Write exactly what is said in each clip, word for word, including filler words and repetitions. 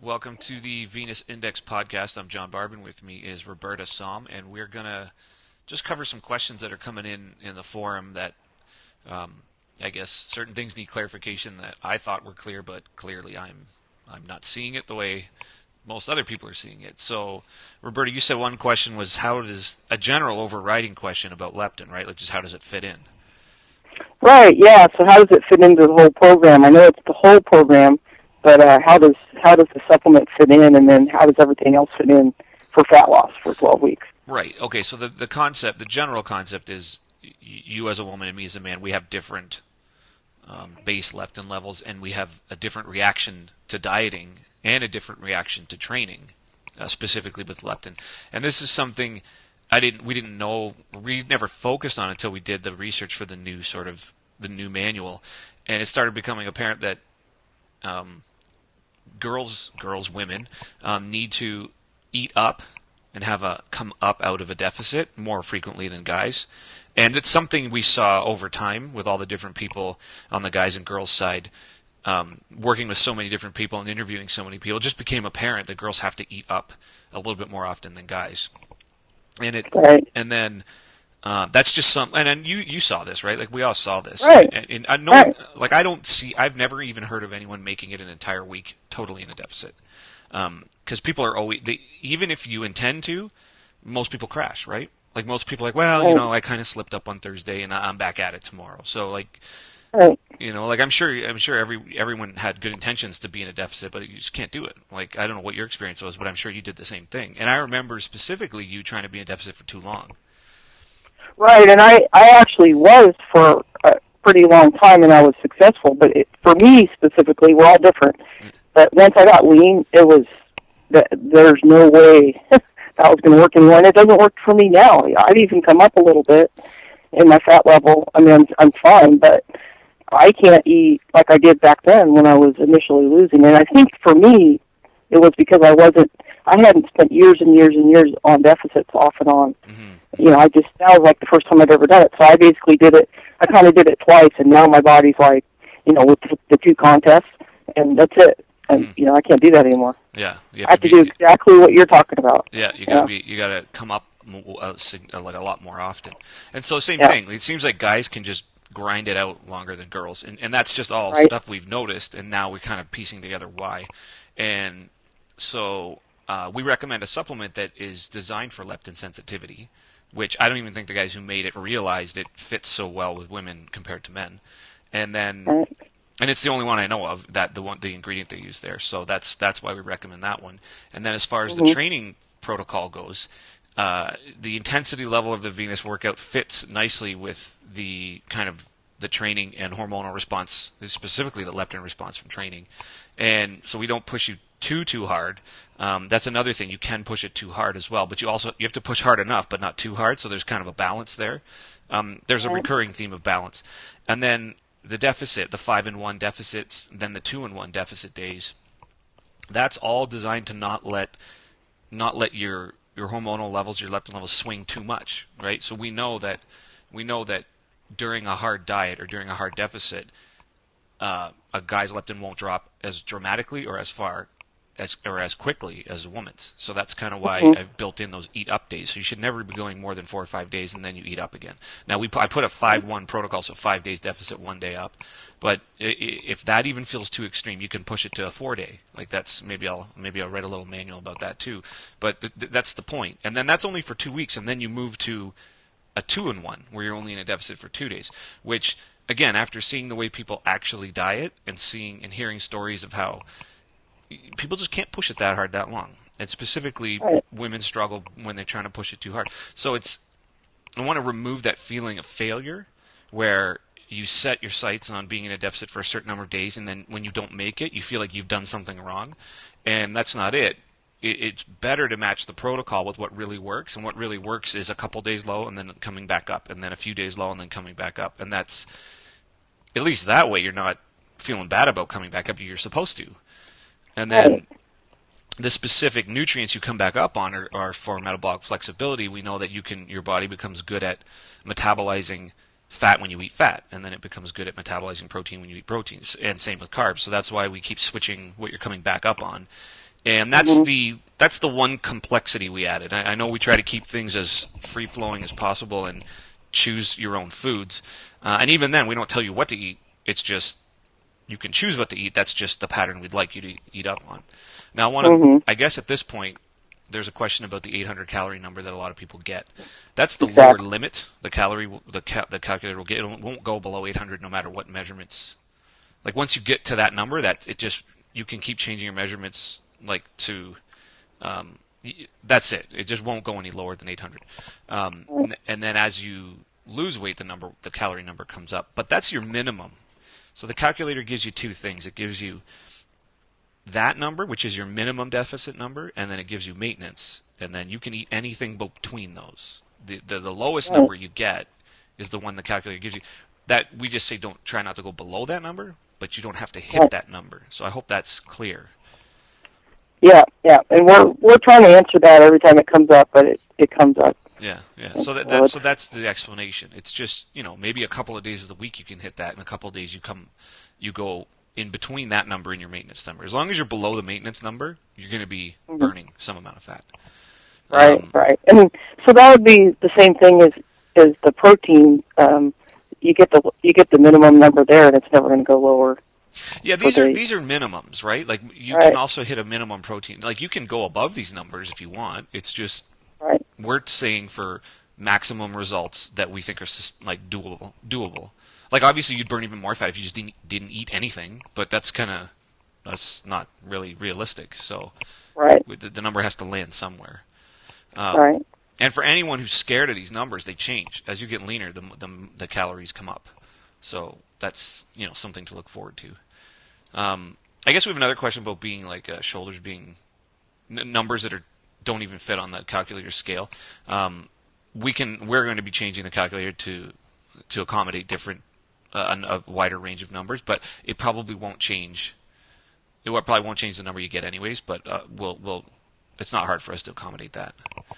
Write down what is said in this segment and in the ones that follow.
Welcome to the Venus Index podcast. I'm John Barbin. With me is Roberta Somm, and we're going to just cover some questions that are coming in in the forum that um, I guess certain things need clarification that I thought were clear, but clearly I'm I'm not seeing it the way most other people are seeing it. So, Roberta, you said one question was how does a general overriding question about leptin, right? Like just how does it fit in? Right, yeah. So how does it fit into the whole program? I know it's the whole program, but uh, how does how does the supplement fit in, and then how does everything else fit in for fat loss for twelve weeks? Right. Okay. So the the concept, the general concept is you as a woman and me as a man, we have different um, base leptin levels, and we have a different reaction to dieting and a different reaction to training, uh, specifically with leptin. And this is something I didn't we didn't know we never focused on until we did the research for the new sort of the new manual, and it started becoming apparent that um, girls girls women um, need to eat up and have a come up out of a deficit more frequently than guys. And it's something we saw over time with all the different people on the guys and girls side, um, working with so many different people and interviewing so many people. It just became apparent that girls have to eat up a little bit more often than guys. And it, Right. and then uh, that's just some. And then you you saw this, right? Like we all saw this. Right. And, and I know, Right. like I don't see. I've never even heard of anyone making it an entire week totally in a deficit. Because um, people are always, they, even if you intend to, most people crash, right? Like most people are like, well, you know, I kind of slipped up on Thursday and I'm back at it tomorrow. So like, Right. you know, like I'm sure, I'm sure every everyone had good intentions to be in a deficit, but you just can't do it. Like I don't know what your experience was, but I'm sure you did the same thing. And I remember specifically you trying to be in a deficit for too long. Right, and I, I actually was for a pretty long time, and I was successful. But it, for me specifically, we're all different. But once I got lean, it was that there's no way that was going to work anymore, and it doesn't work for me now. I've even come up a little bit in my fat level. I mean, I'm, I'm fine, but I can't eat like I did back then when I was initially losing. And I think for me, it was because I wasn't, I hadn't spent years and years and years on deficits off and on. Mm-hmm. You know, I just, that was like the first time I'd ever done it. So I basically did it, I kind of did it twice, and now my body's like, you know, with the two contests, and that's it. And, Mm-hmm. you know, I can't do that anymore. Yeah, you I have to, be, do exactly what you're talking about. Yeah, you gotta yeah. be, you gotta come up uh, like a lot more often. And so same Yeah. thing. It seems like guys can just grind it out longer than girls, and and that's just all Right. stuff we've noticed. And now we're kind of piecing together why. And so uh, we recommend a supplement that is designed for leptin sensitivity, which I don't even think the guys who made it realized it fits so well with women compared to men. And then. Right. And it's the only one I know of that the one the ingredient they use there. So that's that's why we recommend that one. And then as far as Mm-hmm. the training protocol goes, uh, the intensity level of the Venus workout fits nicely with the kind of the training and hormonal response, specifically the leptin response from training. And so we don't push you too too hard. Um, that's another thing. You can push it too hard as well, but you also you have to push hard enough, but not too hard. So there's kind of a balance there. Um, there's a recurring theme of balance, and then. The deficit, the five and one deficits, then the two and one deficit days. That's all designed to not let not let your your hormonal levels, your leptin levels swing too much, right? So we know that we know that during a hard diet or during a hard deficit, uh, a guy's leptin won't drop as dramatically or as far as or as quickly as a woman's. So that's kind of why Mm-hmm. I've built in those eat up days. So you should never be going more than four or five days and then you eat up again. Now we I put a five one protocol, so five days deficit, one day up. But if that even feels too extreme, you can push it to a four day. Like that's maybe I'll maybe I'll write a little manual about that too. But th- th- that's the point. And then that's only for two weeks, and then you move to a two and one where you're only in a deficit for two days. Which again, after seeing the way people actually diet and seeing and hearing stories of how people just can't push it that hard that long, and specifically Right. women struggle when they're trying to push it too hard. So it's I want to remove that feeling of failure where you set your sights on being in a deficit for a certain number of days, and then when you don't make it, you feel like you've done something wrong, and that's not it. it it's better to match the protocol with what really works, and what really works is a couple days low and then coming back up, and then a few days low and then coming back up, and that's at least that way you're not feeling bad about coming back up. You're supposed to. And then the specific nutrients you come back up on are, are for metabolic flexibility. We know that you can your body becomes good at metabolizing fat when you eat fat, and then it becomes good at metabolizing protein when you eat proteins, and same with carbs. So that's why we keep switching what you're coming back up on. And that's Mhm. the that's the one complexity we added. I, I know we try to keep things as free flowing as possible and choose your own foods. Uh, and even then, we don't tell you what to eat. It's just you can choose what to eat. That's just the pattern we'd like you to eat up on. Now, I want to. Mhm. I guess at this point, there's a question about the eight hundred calorie number that a lot of people get. That's the lower Exactly. limit. The calorie, the ca- the calculator will get. It won't go below eight hundred no matter what measurements. Like once you get to that number, that it just you can keep changing your measurements like to. Um, that's it. It just won't go any lower than eight hundred. Um, and then as you lose weight, the number, the calorie number comes up. But that's your minimum. So the calculator gives you two things. It gives you that number, which is your minimum deficit number, and then it gives you maintenance. And then you can eat anything between those. The the, the lowest Right. number you get is the one the calculator gives you. That we just say don't try not to go below that number, but you don't have to hit Right. that number. So I hope that's clear. Yeah, yeah, and we're we're trying to answer that every time it comes up, but it it comes up. Yeah, yeah. So that, Well, that so it's- that's the explanation. It's just you know maybe a couple of days of the week you can hit that, and a couple of days you come you go in between that number and your maintenance number. As long as you're below the maintenance number, you're going to be Mhm. burning some amount of fat. Right, Um, right, and so that would be the same thing as as the protein. Um, you get the you get the minimum number there, and it's never going to go lower. Yeah, these for are the- these are minimums, right? Like you Right. can also hit a minimum protein. Like you can go above these numbers if you want. It's just Right, we're saying for maximum results that we think are sus- like doable. Doable. Like obviously you'd burn even more fat if you just didn't didn't eat anything, but that's kind of that's not really realistic. So right, the, the number has to land somewhere. Um, right. And for anyone who's scared of these numbers, they change as you get leaner. The the, the calories come up. So that's you know something to look forward to. Um, I guess we have another question about being like uh, shoulders being n- numbers that are don't even fit on the calculator scale. Um, we can we're going to be changing the calculator to to accommodate different uh, a wider range of numbers, but it probably won't change. It probably won't change the number you get anyways, but uh, we'll we'll. It's not hard for us to accommodate that.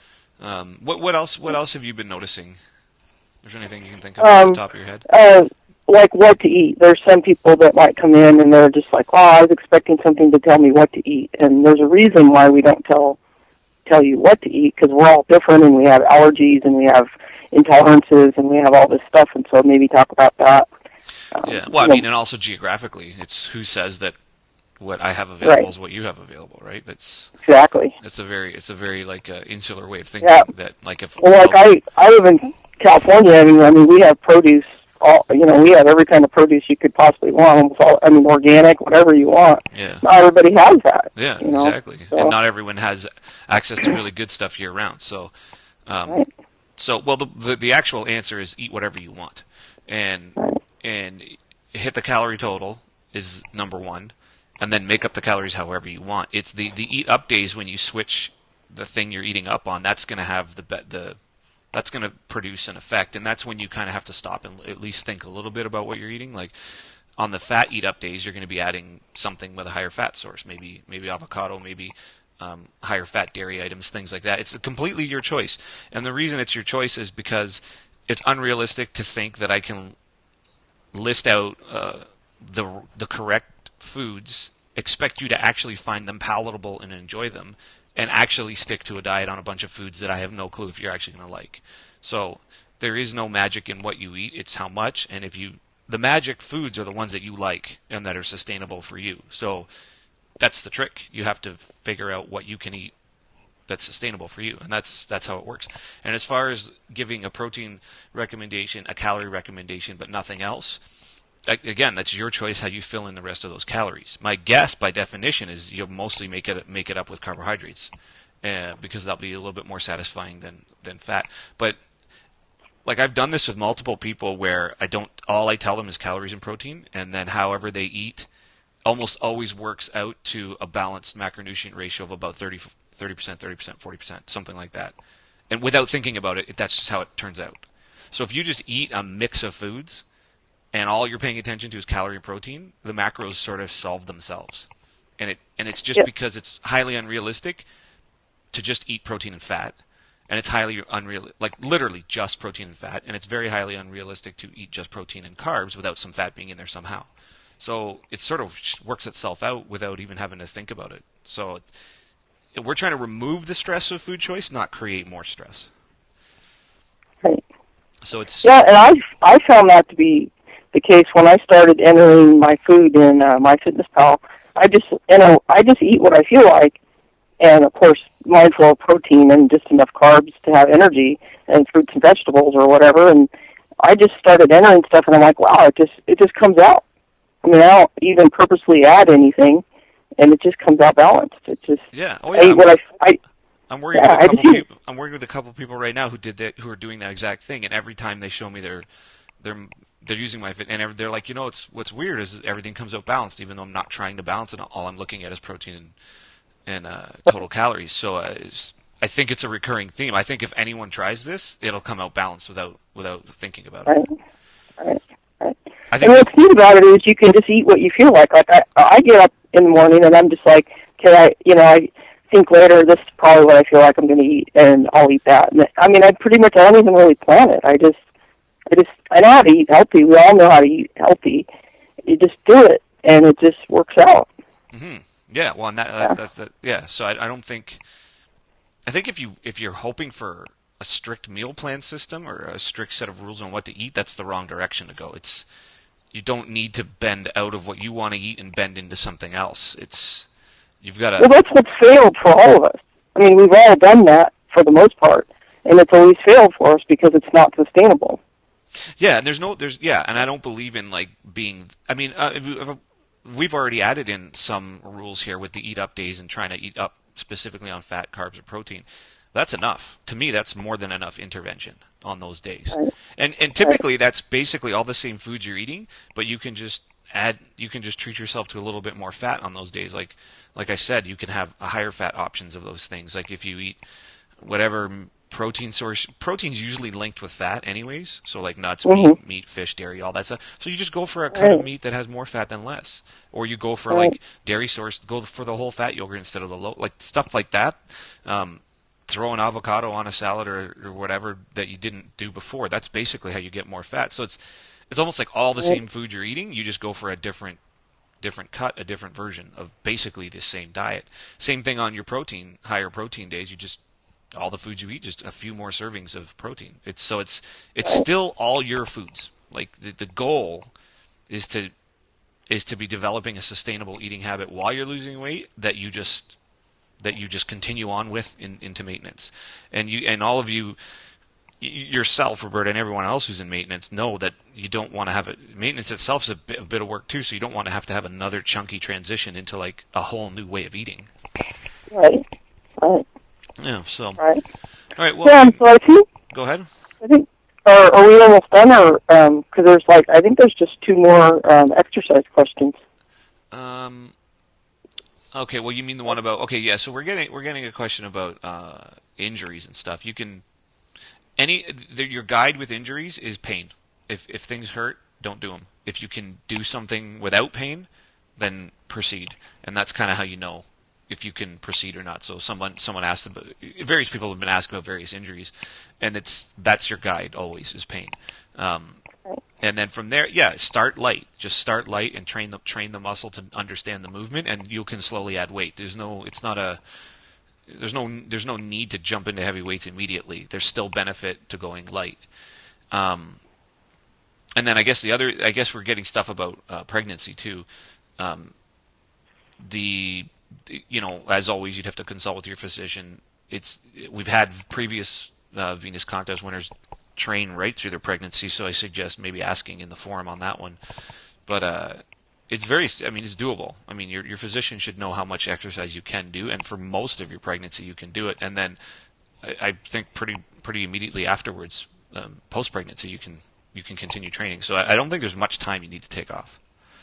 Um, what what else what else have you been noticing? Is there anything you can think of off Um, the top of your head? Uh, like what to eat. There's some people that might come in and they're just like, "Oh, I was expecting something to tell me what to eat," and there's a reason why we don't tell tell you what to eat because we're all different and we have allergies and we have intolerances and we have all this stuff, and so maybe talk about that. Um, Yeah. Well, I you know, mean, and also geographically, it's who says that what I have available Right. is what you have available, right? That's exactly. that's a very it's a very like uh, insular way of thinking. Yeah. That like if Well, like I I live in California. I mean, I mean, we have produce. All you know, we have every kind of produce you could possibly want. Almost all, I mean, organic, whatever you want. yeah Not everybody has that. yeah you know, exactly, so- and not everyone has access to really good stuff year round. So, um, Right. so well the, the the actual answer is eat whatever you want, and Right. and hit the calorie total is number one, and then make up the calories however you want. It's the, the eat up days when you switch the thing you're eating up on. That's going to have the be- the that's going to produce an effect, and that's when you kind of have to stop and at least think a little bit about what you're eating. Like on the fat eat up days, you're going to be adding something with a higher fat source, maybe maybe avocado, maybe um, higher fat dairy items, things like that. It's completely your choice, and the reason it's your choice is because it's unrealistic to think that I can list out uh, the the correct foods, expect you to actually find them palatable and enjoy them, and actually stick to a diet on a bunch of foods that I have no clue if you're actually going to like. So there is no magic in what you eat; it's how much. And if you, the magic foods are the ones that you like and that are sustainable for you. So that's the trick. You have to figure out what you can eat that's sustainable for you, and that's that's how it works. And as far as giving a protein recommendation, a calorie recommendation, but nothing else, again, that's your choice how you fill in the rest of those calories. My guess, by definition, is you'll mostly make it make it up with carbohydrates, uh, because that'll be a little bit more satisfying than than fat. But like I've done this with multiple people where I don't all I tell them is calories and protein, and then however they eat almost always works out to a balanced macronutrient ratio of about thirty percent, thirty percent, forty percent, something like that. And without thinking about it, that's just how it turns out. So if you just eat a mix of foods and all you're paying attention to is calorie and protein, the macros sort of solve themselves. And it and it's just Yep. because it's highly unrealistic to just eat protein and fat. And it's highly unreal, like literally just protein and fat, and it's very highly unrealistic to eat just protein and carbs without some fat being in there somehow. So it sort of works itself out without even having to think about it. So we're trying to remove the stress of food choice, not create more stress. Right. So it's yeah, and I I found that to be the case when I started entering my food in uh, MyFitnessPal. I just you know I just eat what I feel like, and of course mindful of protein and just enough carbs to have energy, and fruits and vegetables or whatever. And I just started entering stuff, and I'm like, wow, it just it just comes out. I mean, I don't even purposely add anything, and it just comes out balanced. It just yeah. Oh yeah. I eat I'm, what I, I I'm working yeah, with a I couple just, people. I'm working with a couple people right now who did that, who are doing that exact thing. And every time they show me their, their, they're using my fit, and they're like, you know, it's what's weird is everything comes out balanced, even though I'm not trying to balance it. All I'm looking at is protein and, and uh, total calories. So uh, I think it's a recurring theme. I think if anyone tries this, it'll come out balanced without without thinking about it. Right. Right. Right. I think and what's neat about it is you can just eat what you feel like. Like I, I get up in the morning and I'm just like, okay, I, you know, I think later this is probably what I feel like I'm going to eat, and I'll eat that. And I mean, I pretty much I don't even really plan it. I just, I just, I know how to eat healthy. We all know how to eat healthy. You just do it, and it just works out. Mm-hmm. Yeah. Well, and that, Yeah. that's, that's the, yeah. So I, I don't think. I think if you if you're hoping for a strict meal plan system or a strict set of rules on what to eat, that's the wrong direction to go. It's you don't need to bend out of what you want to eat and bend into something else. It's you've got to. Well, that's what's failed for all of us. I mean, we've all done that for the most part, and it's always failed for us because it's not sustainable. Yeah, and there's no there's yeah, and I don't believe in like being. I mean, uh, if, if, we've already added in some rules here with the eat up days and trying to eat up specifically on fat, carbs, or protein. That's enough. To me, that's more than enough intervention on those days. Right. And and typically that's basically all the same foods you're eating, but you can just add you can just treat yourself to a little bit more fat on those days. Like like I said, you can have a higher fat options of those things. Like if you eat whatever protein source, protein's usually linked with fat anyways. So like nuts, Mm-hmm. meat, meat, fish, dairy, all that stuff. So you just go for a cut Right. of meat that has more fat than less, or you go for Right. like dairy source, go for the whole fat yogurt instead of the low, like stuff like that. Um, throw an avocado on a salad or, or whatever that you didn't do before. That's basically how you get more fat. So it's it's almost like all the Right. same food you're eating. You just go for a different different cut, a different version of basically the same diet. Same thing on your protein, higher protein days. You just all the foods you eat, just a few more servings of protein. It's so it's it's still all your foods. Like the, the goal is to is to be developing a sustainable eating habit while you're losing weight that you just that you just continue on with in, into maintenance. And you and all of you yourself, Roberta, and everyone else who's in maintenance know that you don't want to have it. Maintenance itself is a bit, a bit of work too, so you don't want to have to have another chunky transition into like a whole new way of eating. Right. Right. Yeah. So. Right. All right. Well. Yeah. So I think Go ahead. I think are, are we almost done, or um, because there's like I think there's just two more um, exercise questions. Um. Okay. Well, you mean the one about? Okay. Yeah. So we're getting we're getting a question about uh, injuries and stuff. You can any the, your guide with injuries is pain. If if things hurt, don't do them. If you can do something without pain, then proceed. And that's kind of how you know if you can proceed or not. So someone someone asked about various people have been asked about various injuries, and it's that's your guide always is pain. Um, and then from there, yeah, start light. Just start light and train the train the muscle to understand the movement, and you can slowly add weight. There's no, it's not a, there's no, there's no need to jump into heavy weights immediately. There's still benefit to going light. Um, and then I guess the other, I guess we're getting stuff about uh, pregnancy too. Um, the, you know, as always, you'd have to consult with your physician. It's we've had previous uh, Venus contest winners train right through their pregnancy, so I suggest maybe asking in the forum on that one. But uh, it's very, I mean, it's doable. I mean, your your physician should know how much exercise you can do, and for most of your pregnancy, you can do it. And then I, I think pretty pretty immediately afterwards, um, post pregnancy, you can you can continue training. So I, I don't think there's much time you need to take off.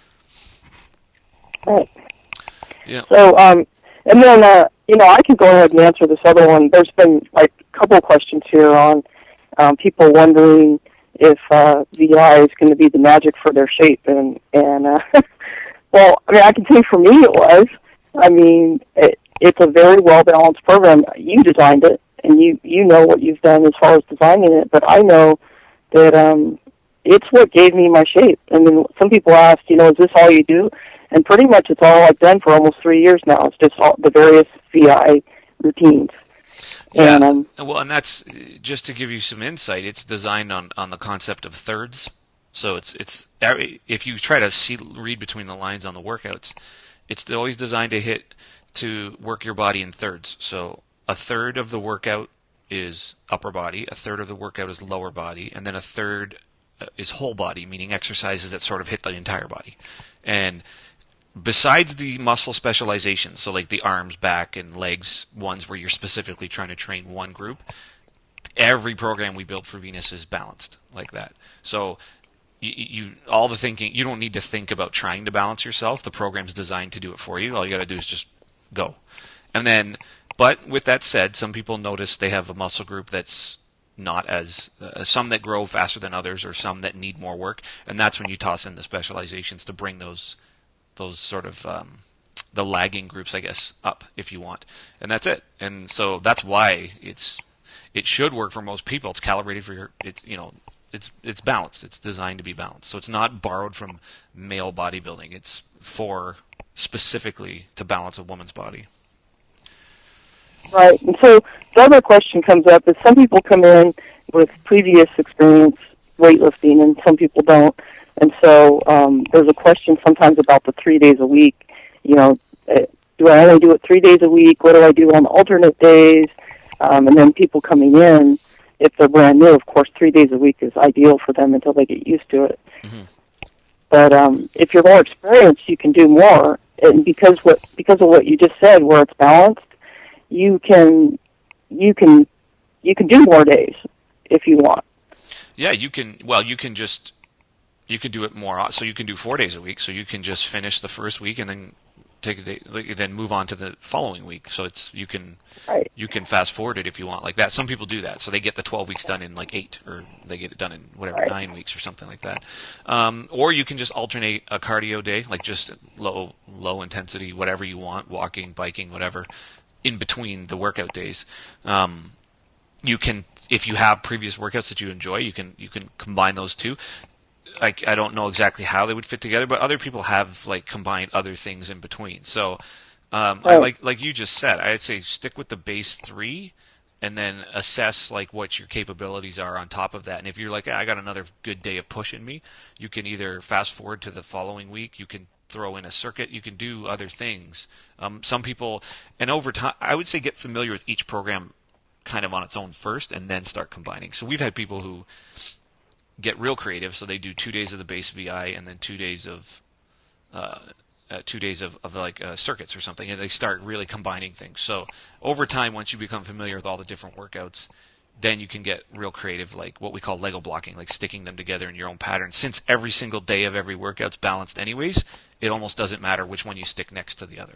Right. Yeah. So, um, and then, uh, you know, I can go ahead and answer this other one. There's been like a couple of questions here on um, people wondering if uh, V I is going to be the magic for their shape. And, and uh, well, I mean, I can tell you for me it was. I mean, it, it's a very well-balanced program. You designed it, and you, you know what you've done as far as designing it. But I know that um, it's what gave me my shape. I mean, some people ask, you know, is this all you do? And pretty much it's all I've done for almost three years now. It's just all the various V I routines. Yeah, and, um, well, and that's just to give you some insight. It's designed on, on the concept of thirds. So it's it's if you try to see read between the lines on the workouts, it's always designed to hit to work your body in thirds. So a third of the workout is upper body, a third of the workout is lower body, and then a third is whole body, meaning exercises that sort of hit the entire body. And besides the muscle specializations, so like the arms, back, and legs, ones where you're specifically trying to train one group, every program we build for Venus is balanced like that. So you, you all the thinking, you don't need to think about trying to balance yourself. The program's designed to do it for you. All you got to do is just go. And then, but with that said, some people notice they have a muscle group that's not as, uh, some that grow faster than others, or some that need more work, and that's when you toss in the specializations to bring those those sort of um, the lagging groups, I guess, up if you want, and that's it. And so that's why it's it should work for most people. It's calibrated for your, it's you know, it's it's balanced. It's designed to be balanced. So it's not borrowed from male bodybuilding. It's for specifically to balance a woman's body. Right. And so the other question comes up is some people come in with previous experience weightlifting and some people don't. And so um, there's a question sometimes about the three days a week. You know, uh, do I only do it three days a week? What do I do on alternate days? Um, and then people coming in, if they're brand new, of course, three days a week is ideal for them until they get used to it. Mm-hmm. But um, if you're more experienced, you can do more. And because what because of what you just said, where it's balanced, you can you can you can do more days if you want. Yeah, you can. Well, you can just you can do it more. So you can do four days a week. So you can just finish the first week and then take a day, then move on to the following week. So it's you can right. you can fast forward it if you want like that. Some people do that. So they get the twelve weeks done in like eight, or they get it done in whatever right. nine weeks or something like that. Um, or you can just alternate a cardio day, like just low low intensity, whatever you want, walking, biking, whatever, in between the workout days. Um, you can, if you have previous workouts that you enjoy, you can you can combine those two. I, I don't know exactly how they would fit together, but other people have like combined other things in between. So um, I like like you just said, I'd say stick with the base three, and then assess like what your capabilities are on top of that. And if you're like, I got another good day of push in me, you can either fast forward to the following week. You can throw in a circuit. You can do other things. Um, some people, and over time, I would say get familiar with each program kind of on its own first, and then start combining. So we've had people who get real creative, so they do two days of the base V I and then two days of uh, uh, two days of, of like uh, circuits or something, and they start really combining things. So over time, once you become familiar with all the different workouts, then you can get real creative, like what we call Lego blocking, like sticking them together in your own pattern. Since every single day of every workout's balanced anyways, it almost doesn't matter which one you stick next to the other.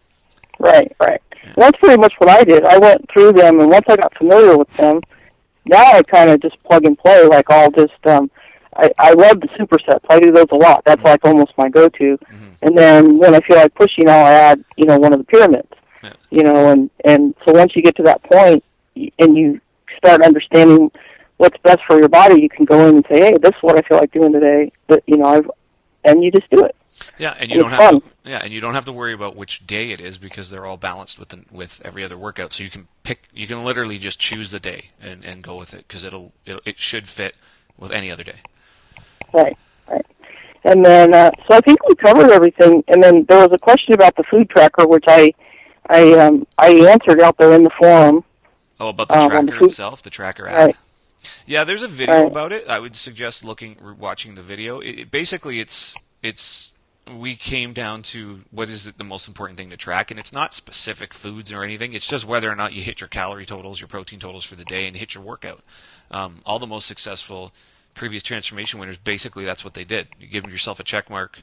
Right, right. Yeah. Well, that's pretty much what I did. I went through them, and once I got familiar with them, now I kind of just plug and play. Like I'll just, um, I, I love the supersets. I do those a lot. That's mm-hmm. like almost my go-to. Mm-hmm. And then when I feel like pushing, I'll add, you know, one of the pyramids. Yeah. You know, and and so once you get to that point, and you start understanding what's best for your body, you can go in and say, hey, this is what I feel like doing today. But you know, I've, and you just do it. Yeah, and you and don't have fun. to. Yeah, and you don't have to worry about which day it is because they're all balanced with the, with every other workout. So you can pick. You can literally just choose the day and, and go with it because it'll, it'll it should fit with any other day. Right, right. And then uh, so I think we covered everything. And then there was a question about the food tracker, which I I um, I answered out there in the forum. Oh, about the um, tracker the itself, the tracker app. Right. Yeah, there's a video right. about it. I would suggest looking, watching the video. It, it, basically, it's it's. we came down to what is the most important thing to track, and it's not specific foods or anything. It's just whether or not you hit your calorie totals, your protein totals for the day, and hit your workout. Um, all the most successful previous transformation winners, basically that's what they did. You give yourself a check mark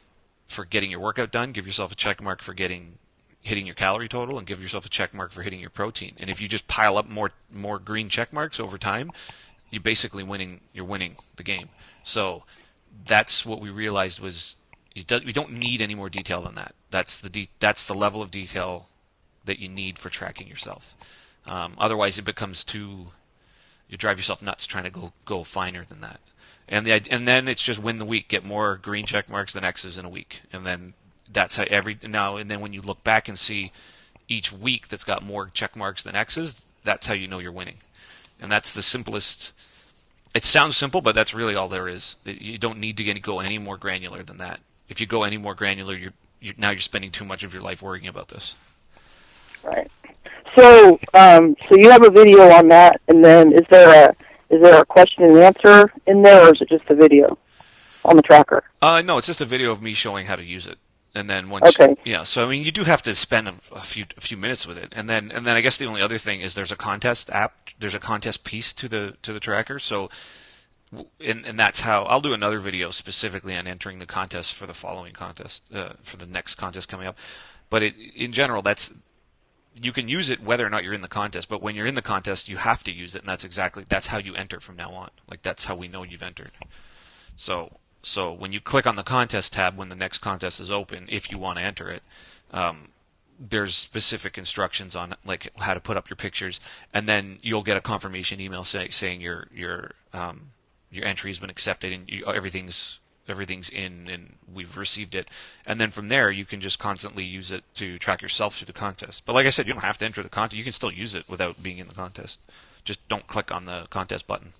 for getting your workout done, give yourself a check mark for getting hitting your calorie total, and give yourself a check mark for hitting your protein. And if you just pile up more more green check marks over time, you basically winning. You're winning the game. So that's what we realized was. We don't need any more detail than that. That's the de- that's the level of detail that you need for tracking yourself. Um, otherwise, it becomes too. You drive yourself nuts trying to go go finer than that. And the and then it's just win the week, get more green check marks than X's in a week, and then that's how every now and then when you look back and see each week that's got more check marks than X's, that's how you know you're winning. And that's the simplest. It sounds simple, but that's really all there is. You don't need to get, go any more granular than that. If you go any more granular, you're, you're now you're spending too much of your life worrying about this. Right. So, um, so you have a video on that, and then is there a is there a question and answer in there, or is it just a video on the tracker? Uh, no, it's just a video of me showing how to use it, and then once, okay. yeah. So I mean, you do have to spend a, a few a few minutes with it, and then and then I guess the only other thing is there's a contest app, there's a contest piece to the to the tracker. So, and and that's how I'll do another video specifically on entering the contest for the following contest, uh, for the next contest coming up. But it, in general, that's. You can use it whether or not you're in the contest, but when you're in the contest, you have to use it, and that's exactly that's how you enter from now on. Like that's how we know you've entered. So, so when you click on the contest tab when the next contest is open, if you want to enter it, um, there's specific instructions on like how to put up your pictures, and then you'll get a confirmation email say, saying your your um, your entry has been accepted and you, everything's. Everything's in and we've received it. And then from there, you can just constantly use it to track yourself through the contest. But like I said, you don't have to enter the contest. You can still use it without being in the contest. Just don't click on the contest button.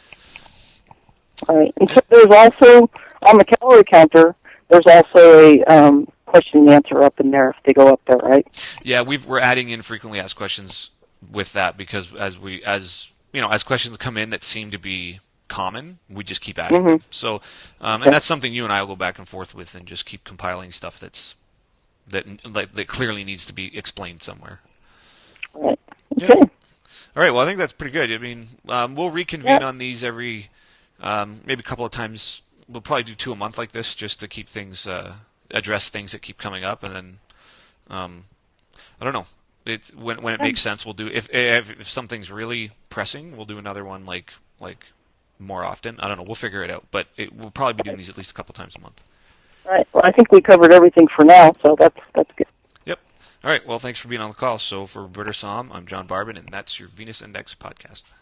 All right. And so there's also, on the calorie counter, there's also a um, question and answer up in there if they go up there, right? Yeah, we've, we're adding in frequently asked questions with that because as we, as you know, as questions come in that seem to be common, we just keep adding mm-hmm. them. So, um, and that's something you and I will go back and forth with, and just keep compiling stuff that's that like, that clearly needs to be explained somewhere. Right. Okay. Yeah. All right. Well, I think that's pretty good. I mean, um, we'll reconvene yeah. on these every um, maybe a couple of times. We'll probably do two a month like this, just to keep things uh, address things that keep coming up, and then um, I don't know. It's when when it makes sense, we'll do. If if, if something's really pressing, we'll do another one like like. more often. I don't know. We'll figure it out. But it, we'll probably be doing these at least a couple times a month. All right. Well, I think we covered everything for now, so that's that's good. Yep. All right. Well, thanks for being on the call. So for Roberta Som, I'm John Barbin, and that's your Venus Index podcast.